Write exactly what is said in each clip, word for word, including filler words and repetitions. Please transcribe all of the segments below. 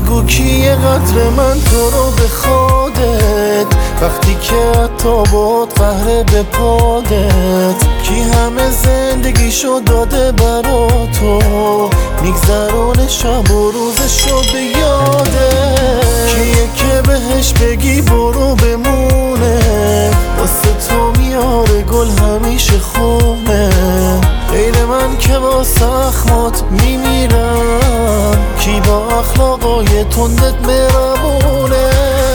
بگو کیه قدر من تو رو به خودت، وقتی که حتی باد قهره به پادت. کی همه زندگیشو داده برا تو، میگذرونه شب و روزشو به یادت. کیه که بهش بگی برو بمونه، واسه تو میاره گل همیشه خونه. غیر من که با زخمات میمیرم، کی با اخلاقای تندت مهربونه.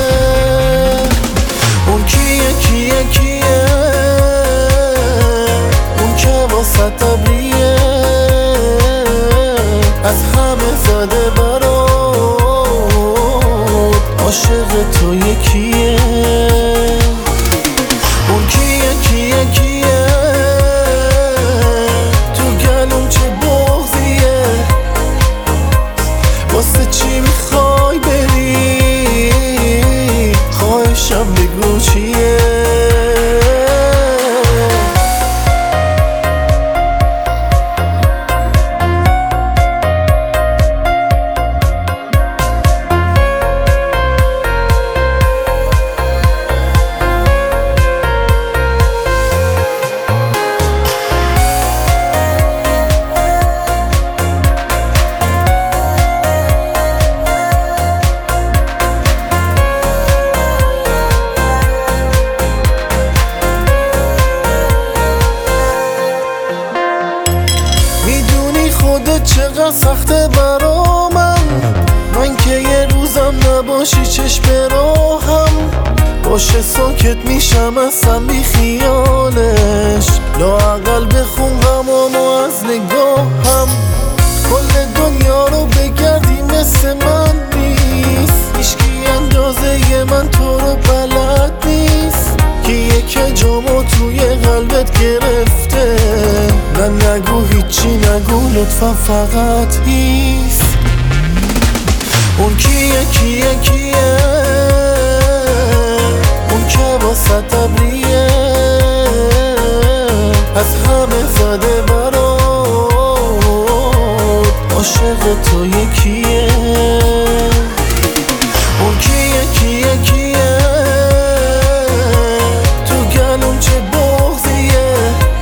اون کیه کیه کیه، اون که واسه ابریه، از همه زده برات، عاشق تو یکیه. اون کیه کیه کیه، تو گلوم چه بغضیه، واسه چی میخوای بری، خواهشم بگو چیه. خودت چقدر سخته برا من، من که یه روزم نباشی چشم راهم، باشه ساکت میشم اصلا بی خیالش. لااقل بخون غمامو از نگاهم، کل دنیا رو بگردی مثل من نیست، هیچکی اندازه من تو رو بلد نیست. کیه که جامو توی قلبت گرفته، نه نگو هیچی نگو لطفا فقط هیست. اون کیه کیه کیه، اون که واسه ابریه، از همه زده برات، عاشق تو یکیه. اون کیه کیه کیه، تو گلوم چه بغضیه،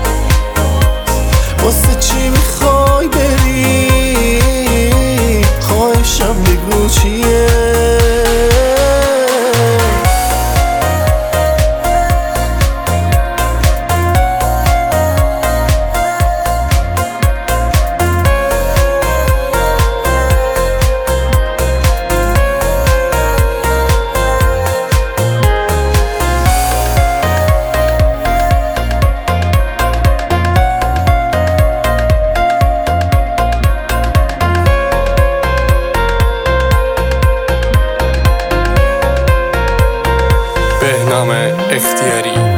واسه چی میخوای بری، خواهشم بگو چیه. بهنام اختیاری.